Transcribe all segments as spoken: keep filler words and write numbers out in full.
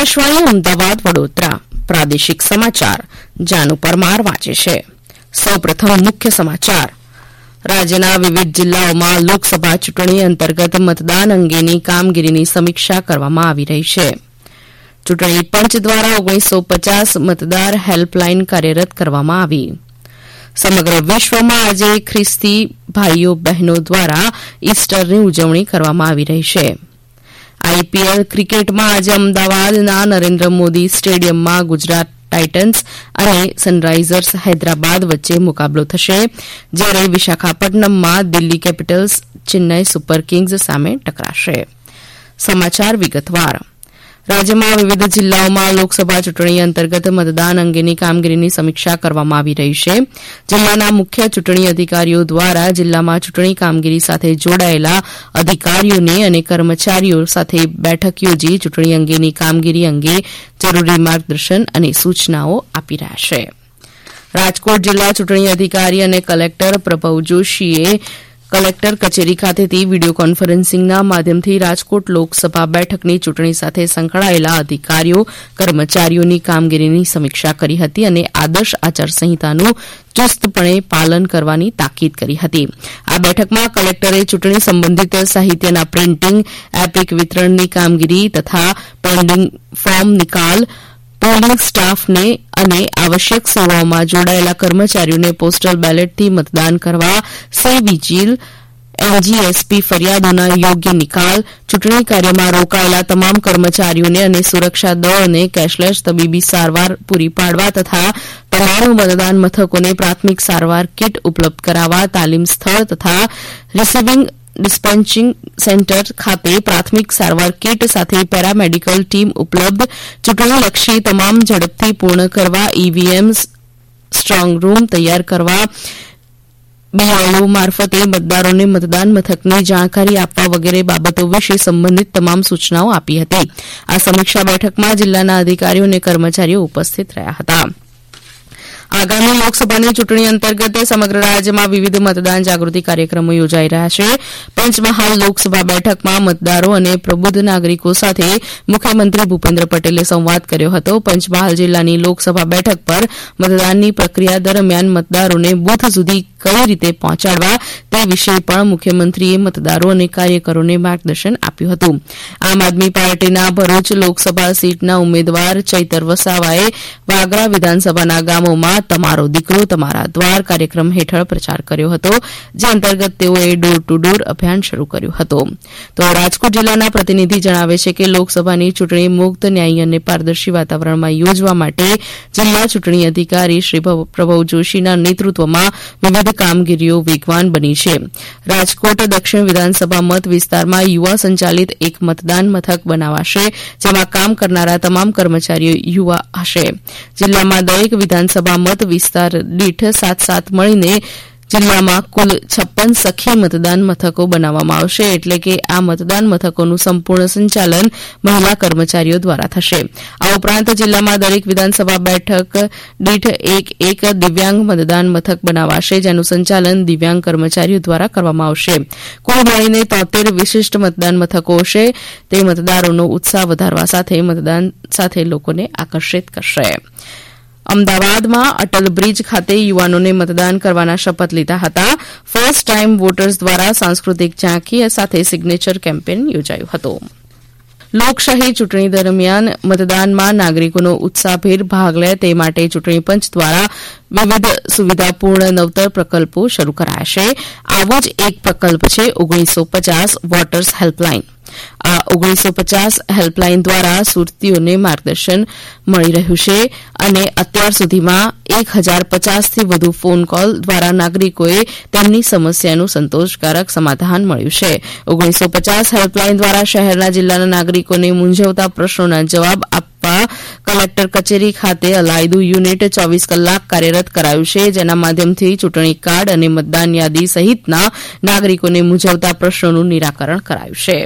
આકાશવાણી અમદાવાદ વડોદરા પ્રાદેશિક સમાચાર જાનુ પરમાર વાંચે છે. સૌપ્રથમ મુખ્ય સમાચાર. રાજ્યના વિવિધ જિલ્લાઓમાં લોકસભા ચૂંટણી અંતર્ગત મતદાન અંગેની કામગીરીની સમીક્ષા કરવામાં આવી રહી છે. ચૂંટણી પંચ દ્વારા ઓગણીસો પચાસ મતદાર હેલ્પલાઇન કાર્યરત કરવામાં આવી. સમગ્ર વિશ્વમાં આજે ખ્રિસ્તી ભાઈઓ બહેનો દ્વારા ઇસ્ટરની ઉજવણી કરવામાં આવી રહી છે. આઈપીએલ ક્રિકેટમાં આજે અમદાવાદના નરેન્દ્ર મોદી સ્ટેડિયમમાં ગુજરાત ટાઇટન્સ અને સનરાઇઝર્સ હૈદરાબાદ વચ્ચે મુકાબલો થશે, જ્યારે વિશાખાપટ્ટનમમાં Delhi Capitals Chennai super kings સામે ટકરાશે. સમાચાર વિગતવાર. રાજ્યમાં વિવિધ જિલ્લાઓમાં લોકસભા ચૂંટણી અંતર્ગત મતદાન અંગેની કામગીરીની સમીક્ષા કરવામાં આવી રહી છે. જિલ્લાના મુખ્ય ચૂંટણી અધિકારીઓ દ્વારા જિલ્લામાં ચૂંટણી કામગીરી સાથે જોડાયેલા અધિકારીઓને અને કર્મચારીઓ સાથે બેઠક યોજી ચૂંટણી અંગેની કામગીરી અંગે જરૂરી માર્ગદર્શન અને સૂચનાઓ આપી રહ્યા છે. રાજકોટ જિલ્લા ચૂંટણી અધિકારી અને કલેક્ટર પ્રભવ જોશીએ કલેક્ટર કચેરી ખાતેથી વિડીયો કોન્ફરન્સિંગના માધ્યમથી રાજકોટ લોકસભા બેઠકની ચૂંટણી સાથે સંકળાયેલા અધિકારીઓ કર્મચારીઓની કામગીરીની સમીક્ષા કરી હતી અને આદર્શ આચારસંહિતાનું ચુસ્તપણે પાલન કરવાની તાકીદ કરી હતી. આ બેઠકમાં કલેક્ટરે ચૂંટણી સંબંધિત સાહિત્યના પ્રિન્ટિંગ, એપિક વિતરણની કામગીરી તથા પેન્ડિંગ ફોર્મ નિકાલ, પોલિંગ સ્ટાફને અને આવશ્યક સેવાઓમાં જોડાયેલા કર્મચારીઓને પોસ્ટલ બેલેટથી મતદાન કરવા, સી વિજીલ, એનજીએસપી ફરિયાદોના યોગ્ય નિકાલ, ચૂંટણી કાર્યમાં રોકાયેલા તમામ કર્મચારીઓને અને સુરક્ષા દળોને કેશલેસ તબીબી સારવાર પૂરી પાડવા તથા તમામ મતદાન મથકોને પ્રાથમિક સારવાર કીટ ઉપલબ્ધ કરાવવા, તાલીમ સ્થળ તથા રિસીવિંગ ડિસ્પેન્સિંગ સેન્ટર ખાતે પ્રાથમિક સારવાર કીટ સાથે પેરામેડિકલ ટીમ ઉપલબ્ધ, ચૂંટણીલક્ષી તમામ ઝડપથી પૂર્ણ કરવા, ઈવીએમ સ્ટ્રોંગ રૂમ તૈયાર કરવા, બીએલઓ મારફતે મતદારોને મતદાન મથકની જાણકારી આપવા વગેરે બાબતો વિશે સંબંધિત તમામ સૂચનાઓ આપી હતી. આ સમીક્ષા બેઠકમાં જિલ્લાના અધિકારીઓ અને કર્મચારીઓ ઉપસ્થિત રહ્યા હતા. આગામી લોકસભાની ચૂંટણી અંતર્ગત સમગ્ર રાજ્યમાં વિવિધ મતદાન જાગૃતિ કાર્યક્રમો યોજાઈ રહ્યા છે. પંચમહાલ લોકસભા બેઠકમાં મતદારો અને પ્રબુદ્ધ નાગરિકો સાથે મુખ્યમંત્રી ભૂપેન્દ્ર પટેલે સંવાદ કર્યો હતો. પંચમહાલ જિલ્લાની લોકસભા બેઠક પર મતદાનની પ્રક્રિયા દરમિયાન મતદારોને બૂથ સુધી કઈ રીતે પહોંચાડવા તે વિશે પણ મુખ્યમંત્રીએ મતદારો અને કાર્યકરોને માર્ગદર્શન આપ્યું હતું. આમ આદમી પાર્ટીના ભરૂચ લોકસભા સીટના ઉમેદવાર ચૈતર વસાવાએ વાગરા વિધાનસભાના ગામોમાં તમારો દીકરો તમારા દ્વાર કાર્યક્રમ હેઠળ પ્રચાર કર્યો હતો, જે અંતર્ગત તેઓએ ડોર ટુ ડોર અભિયાન શરૂ કર્યું હતું. તો રાજકોટ જિલ્લાના પ્રતિનિધિ જણાવે છે કે લોકસભાની ચૂંટણી મુક્ત, ન્યાયી અને પારદર્શી વાતાવરણમાં યોજવા માટે જિલ્લા ચૂંટણી અધિકારી શ્રી પ્રભવ જોશીના નેતૃત્વમાં વિવિધ કામગીરીઓ વેગવાન બની છે. રાજકોટ દક્ષિણ વિધાનસભા મત વિસ્તારમાં યુવા સંચાલિત એક મતદાન મથક બનાવાશે, જેમાં કામ કરનારા તમામ કર્મચારીઓ યુવા હશે. જિલ્લામાં દરેક વિધાનસભા મત વિસ્તાર દીઠ સાત સાત મળીને જિલ્લામાં કુલ છપ્પન સખી મતદાન મથકો બનાવવામાં આવશે, એટલે કે આ મતદાન મથકોનું સંપૂર્ણ સંચાલન મહિલા કર્મચારીઓ દ્વારા થશે. આ ઉપરાંત જિલ્લામાં દરેક વિધાનસભા બેઠક દીઠ એક એક દિવ્યાંગ મતદાન મથક બનાવાશે, જેનું સંચાલન દિવ્યાંગ કર્મચારીઓ દ્વારા કરવામાં આવશે. કુલ મળીને તોતેર વિશિષ્ટ મતદાન મથકો હશે. તે મતદારોનો ઉત્સાહ વધારવા સાથે મતદાન સાથે લોકોને આકર્ષિત કરશે. અમદાવાદમાં અટલ બ્રિજ ખાતે યુવાનોને મતદાન કરવાના શપથ લીધા હતા. ફર્સ્ટ ટાઈમ વોટર્સ દ્વારા સાંસ્કૃતિક ઝાંખી સાથે સિગ્નેચર કેમ્પેન યોજાયું હતું. લોકશાહી ચૂંટણી દરમિયાન મતદાનમાં નાગરિકોનો ઉત્સાહભેર ભાગ લે તે માટે ચૂંટણી પંચ દ્વારા વિવિધ સુવિધાપૂર્ણ નવતર પ્રકલ્પો શરૂ કરાયા છે. આવો જ એક પ્રકલ્પ છે ઓગણીસો પચાસ વોટર્સ હેલ્પલાઇન. આ ઓગણીસો પચાસ હેલ્પલાઇન દ્વારા સુરતીઓને માર્ગદર્શન મળી રહ્યું છે અને અત્યાર સુધીમાં એક હજાર પચાસથી વધુ ફોન કોલ દ્વારા નાગરિકોએ તેમની સમસ્યાનું સંતોષકારક સમાધાન મળ્યું છે. ઓગણીસો પચાસ હેલ્પલાઇન દ્વારા શહેરના જિલ્લાના નાગરિકોને મૂંઝવતા પ્રશ્નોના જવાબ આપવા કલેક્ટર કચેરી ખાતે અલાયદું યુનિટ ચોવીસ કલાક કાર્યરત કરાયું છે, જેના માધ્યમથી ચૂંટણી કાર્ડ અને મતદાન યાદી સહિતના નાગરિકોને મૂંઝવતા પ્રશ્નોનું નિરાકરણ કરાયું છે.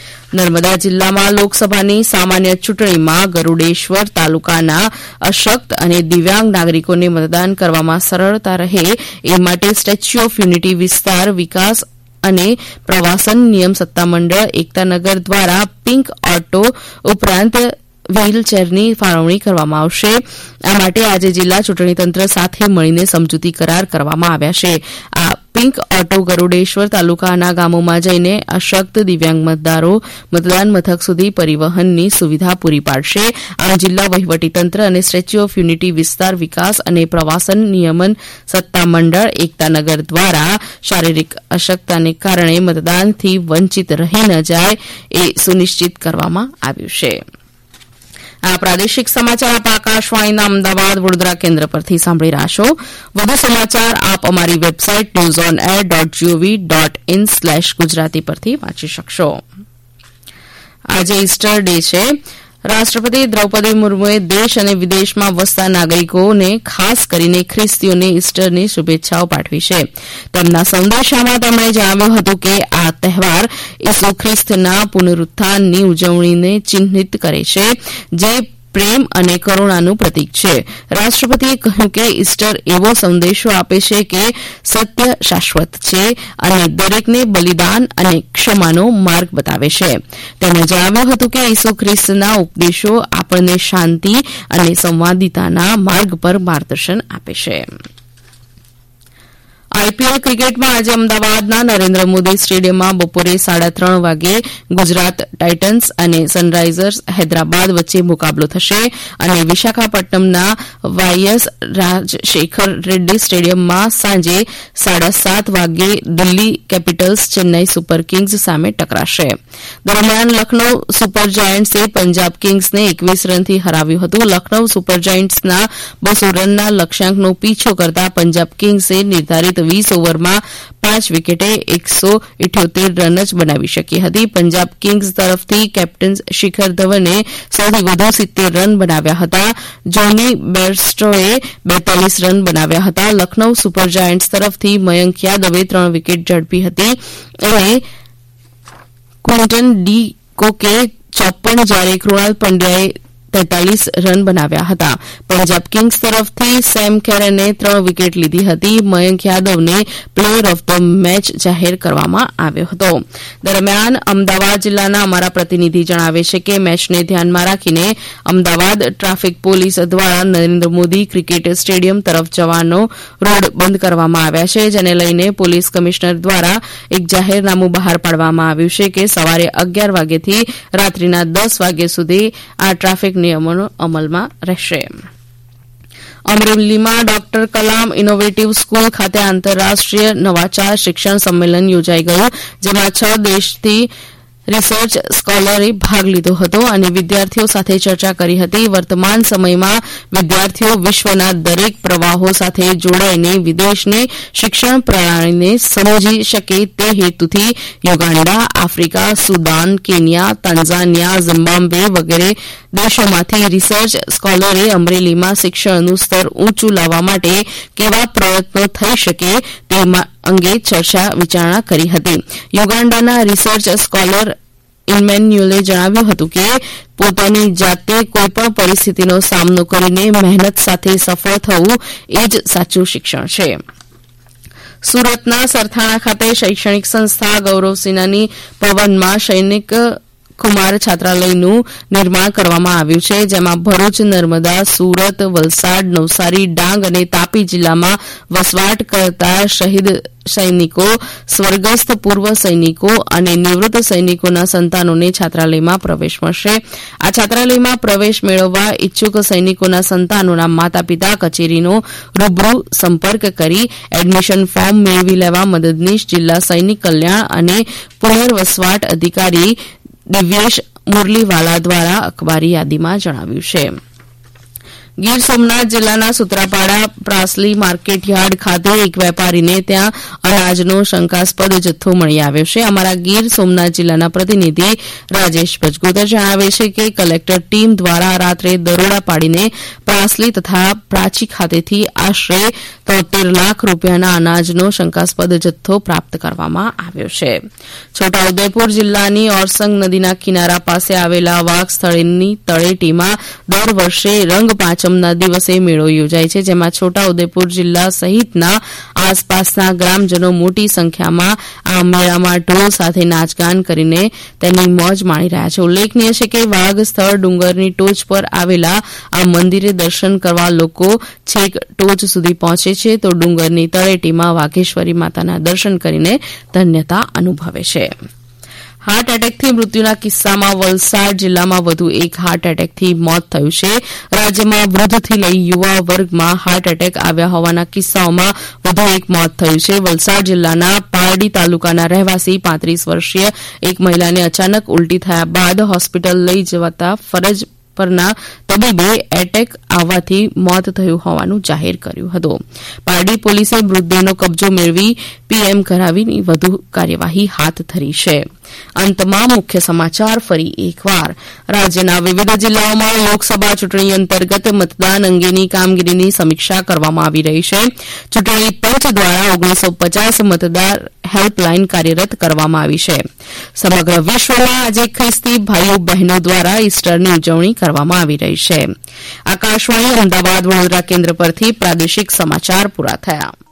નર્મદા જિલ્લામાં લોકસભાની સામાન્ય ચૂંટણીમાં ગરૂડેશ્વર તાલુકાના અશક્ત અને દિવ્યાંગ નાગરિકોને મતદાન કરવામાં સરળતા રહે એ માટે સ્ટેચ્યુ ઓફ યુનિટી વિસ્તાર વિકાસ અને પ્રવાસન નિયમ સત્તામંડળ એકતાનગર દ્વારા પિંક ઓટો ઉપરાંત વ્હીલચેરની ફાળવણી કરવામાં આવશે. આ માટે આજે જિલ્લા ચૂંટણી તંત્ર સાથે મળીને સમજૂતી કરાર કરવામાં આવ્યા છે. આ પિંક ઓટો ગરૂડેશ્વર તાલુકાના ગામોમાં જઈને અશક્ત દિવ્યાંગ મતદારો મતદાન મથક સુધી પરિવહનની સુવિધા પૂરી પાડશે. આમ જિલ્લા વહીવટીતંત્ર અને સ્ટેચ્યુ ઓફ યુનિટી વિસ્તાર વિકાસ અને પ્રવાસન નિયમન સત્તામંડળ એકતાનગર દ્વારા શારીરિક અશક્તતાને કારણે મતદાનથી વંચિત રહી ન જાય એ સુનિશ્ચિત કરવામાં આવ્યું છે. આ પ્રાદેશિક સમાચાર આપ આકાશવાણીના અમદાવાદ વડોદરા કેન્દ્ર પરથી સાંભળી રહ્યા છો. વધુ સમાચાર આપ અમારી website news on air dot gov dot in slash Gujarati પરથી વાંચી શકશો. આજે ઇસ્ટર ડે છે. રાષ્ટ્રપતિ દ્રૌપદી મુર્મુએ દેશ અને વિદેશમાં વસતા નાગરિકોને ખાસ કરીને ખ્રિસ્તીઓને ઇસ્ટરની શુભેચ્છાઓ પાઠવી છે. તેમના સંદેશામાં તેમણે જણાવ્યું હતું કે આ તહેવાર ઈસુ ખ્રિસ્તના પુનરુત્થાનની ઉજવણીને ચિહ્નિત કરે છે, જે પ્રેમ અને કરુણાનું પ્રતીક છે. રાષ્ટ્રપતિએ કહ્યું કે ઇસ્ટર એવો સંદેશો આપે છે કે સત્ય શાશ્વત છે અને દરેકને બલિદાન અને ક્ષમાનો માર્ગ બતાવે છે. તેમણે જણાવ્યું હતું કે ઈસુ ખ્રિસ્તના ઉપદેશો આપણને શાંતિ અને સંવાદિતાના માર્ગ પર માર્ગદર્શન આપે છે. આઈપીએલ ક્રિકેટમાં આજે અમદાવાદના નરેન્દ્ર મોદી સ્ટેડિયમમાં બપોરે સાડા ત્રણ વાગે ગુજરાત ટાઇટન્સ અને સનરાઇઝર્સ હૈદરાબાદ વચ્ચે મુકાબલો થશે અને વિશાખાપટ્ટનમના વાયએસ રાજશેખર રેડ્ડી સ્ટેડિયમમાં સાંજે સાડા સાત વાગે Delhi Capitals Chennai super kings સામે ટકરાશે. દરમિયાન લખનૌ સુપર જાયન્ટ્સે પંજાબ કિંગ્સને એકવીસ રનથી હરાવ્યું હતું. લખનૌ સુપર જાયન્ટ્સના બસો રનના લક્ષ્યાંકનો પીછો કરતા પંજાબ કિંગ્સે નિર્ધારિત વીસ ઓવરમાં પાંચ વિકેટે એકસો ઇઠ્યોતેર રન જ બનાવી શકી હતી. પંજાબ કિંગ્સ તરફથી કેપ્ટન શિખર ધવને સૌથી વધુ સિત્તેર રન બનાવ્યા હતા. જોની બેરસ્ટોએ બેતાલીસ રન બનાવ્યા હતા. લખનૌ સુપર જાયન્ટ્સ તરફથી મયંક યાદવે ત્રણ વિકેટ ઝડપી હતી અને ક્વિન્ટન ડી કોકે ચોપન જ્યારે કૃણાલ પંડ્યાએ તેતાલીસ રન બનાવ્યા હતા. પંજાબ કિંગ્સ તરફથી સેમ કેરને ત્રણ વિકેટ લીધી હતી. મયંક યાદવને પ્લેયર ઓફ ધ મેચ જાહેર કરવામાં આવ્યો હતો. દરમિયાન અમદાવાદ જિલ્લાના અમારા પ્રતિનિધિ જણાવે છે કે મેચને ધ્યાનમાં રાખીને અમદાવાદ ટ્રાફિક પોલીસ દ્વારા નરેન્દ્ર મોદી ક્રિકેટ સ્ટેડિયમ તરફ જવાનો રોડ બંધ કરવામાં આવ્યા છે, જેને લઈને પોલીસ કમિશનર દ્વારા એક જાહેરનામું બહાર પાડવામાં આવ્યું છે કે સવારે અગિયાર વાગ્યાથી રાત્રિના દસ વાગ્યા સુધી આ ટ્રાફિક નિયમોનો અમલમાં રહેશે. અમરેલીમાં ડોક્ટર કલામ ઇનોવેટિવ સ્કૂલ ખાતે આંતરરાષ્ટ્રીય નવાચાર શિક્ષણ સંમેલન યોજાઈ ગયું, જેમાં છ દેશથી રિસર્ચ સ્કોલરે ભાગ લીધો હતો અને વિદ્યાર્થીઓ સાથે ચર્ચા કરી હતી. વર્તમાન સમયમાં વિદ્યાર્થીઓ વિશ્વના દરેક પ્રવાહો સાથે જોડાઈને વિદેશની શિક્ષણ પ્રણાલીને સમજી શકે તે હેતુથી Uganda, Africa, Sudan, Kenya, Tanzania, Zimbabwe વગેરે દેશોમાંથી રિસર્ચ સ્કોલરે અમરેલીમાં શિક્ષણનું સ્તર ઊંચું લાવવા માટે કેવા પ્રયત્નો થઈ શકે તે અંગે ચર્ચા વિચારણા કરી હતી. યુગાન્ડાના રિસર્ચ સ્કોલર ઇમેન્યુએલે જણાવ્યું હતું કે પોતાની જાતે કોઈપણ પરિસ્થિતિનો સામનો કરીને મહેનત સાથે સફળ થવું એ જ સાચું શિક્ષણ છે. સુરતના સરથાણા ખાતે શૈક્ષણિક સંસ્થા ગૌરવ સેનાની ભવનમાં સૈનિક કુમાર છાત્રાલયનું નિર્માણ કરવામાં આવ્યું છે, જેમાં ભરૂચ, નર્મદા, સુરત, વલસાડ, નવસારી, ડાંગ અને તાપી જિલ્લામાં વસવાટ કરતા શહીદ સૈનિકો, સ્વર્ગસ્થ પૂર્વ સૈનિકો અને નિવૃત્ત સૈનિકોના સંતાનોને છાત્રાલયમાં પ્રવેશ મળશે. આ છાત્રાલયમાં પ્રવેશ મેળવવા ઇચ્છુક સૈનિકોના સંતાનોના માતા પિતા કચેરીનો રૂબરૂ સંપર્ક કરી એડમિશન ફોર્મ મેળવી લેવા મદદનીશ જિલ્લા સૈનિક કલ્યાણ અને પુનર્વસવાટ અધિકારી દિવ્યેશ મુરલીવાલા દ્વારા અખબારી યાદીમાં જણાવ્યું છે. ગીર સોમનાથ જિલ્લાના સુત્રાપાડા પ્રાસલી માર્કેટ યાર્ડ ખાતે એક વેપારીને ત્યાં અનાજનો શંકાસ્પદ જથ્થો મળી આવ્યો છે. અમારા ગીર સોમનાથ જિલ્લાના પ્રતિનિધિ રાજેશ ભજગોદર જણાવે છે કે કલેક્ટર ટીમ દ્વારા રાત્રે દરોડા પાડીને પ્રાસલી તથા પ્રાચી ખાતેથી આશરે તોતેર લાખ રૂપિયાના અનાજનો શંકાસ્પદ જથ્થો પ્રાપ્ત કરવામાં આવ્યો છે. છોટાઉદેપુર જિલ્લાની ઓરસંગ નદીના કિનારા પાસે આવેલા વાઘ સ્થળની તળેટીમાં દર વર્ષે રંગ પાંચમના દિવસે મેળો યોજાય છે, જેમાં છોટાઉદેપુર જિલ્લા સહિતના આસપાસના ગ્રામજનો મોટી સંખ્યામાં આ મેળામાં ઢોલ સાથે નાચગાન કરીને તેની મોજ માણી રહ્યા છે. ઉલ્લેખનીય છે કે વાઘ સ્થળ ડુંગરની ટોચ પર આવેલા આ મંદિરે દર્શન કરવા લોકો છેક ટોચ સુધી પહોંચે છે, તો ડુંગરની તળેટીમાં વાઘેશ્વરી માતાના દર્શન કરીને ધન્યતા અનુભવે છે. હાર્ટ એટેકથી મૃત્યુના કિસ્સામાં વલસાડ જિલ્લામાં વધુ એક હાર્ટ એટેકથી મોત થયું છે. રાજ્યમાં વૃદ્ધથી લઈ યુવા વર્ગમાં હાર્ટ એટેક આવ્યા હોવાના કિસ્સાઓમાં વધુ એક મોત થયું છે. વલસાડ જિલ્લાના પારડી તાલુકાના રહેવાસી પાંત્રીસ વર્ષીય એક મહિલાને અચાનક ઉલટી થયા બાદ હોસ્પિટલ લઈ જવાતા ફરજ પરના તબીબે એટેક આવવાથી મોત થયું હોવાનું જાહેર કર્યું હતું. પારડી પોલીસે મૃતદેહનો કબજો મેળવી પીએમ કરાવી વધુ કાર્યવાહી હાથ ધરી છે. અંતમાં મુખ્ય સમાચાર ફરી એકવાર. રાજ્યના વિવિધ જિલ્લાઓમાં લોકસભા ચૂંટણી અંતર્ગત મતદાન અંગેની કામગીરીની સમીક્ષા કરવામાં આવી રહી છે. ચૂંટણી પંચ દ્વારા ઓગણીસો પચાસ મતદાર હેલ્પલાઇન કાર્યરત કરવામાં આવી છે. સમગ્ર વિશ્વમાં આજે ખ્રિસ્તી ભાઈઓ બહેનો દ્વારા ઇસ્ટરની ઉજવણી કરવામાં આવી રહી છે. આકાશવાણી અમદાવાદ વડોદરા કેન્દ્ર પરથી પ્રાદેશિક સમાચાર પૂરા થયા.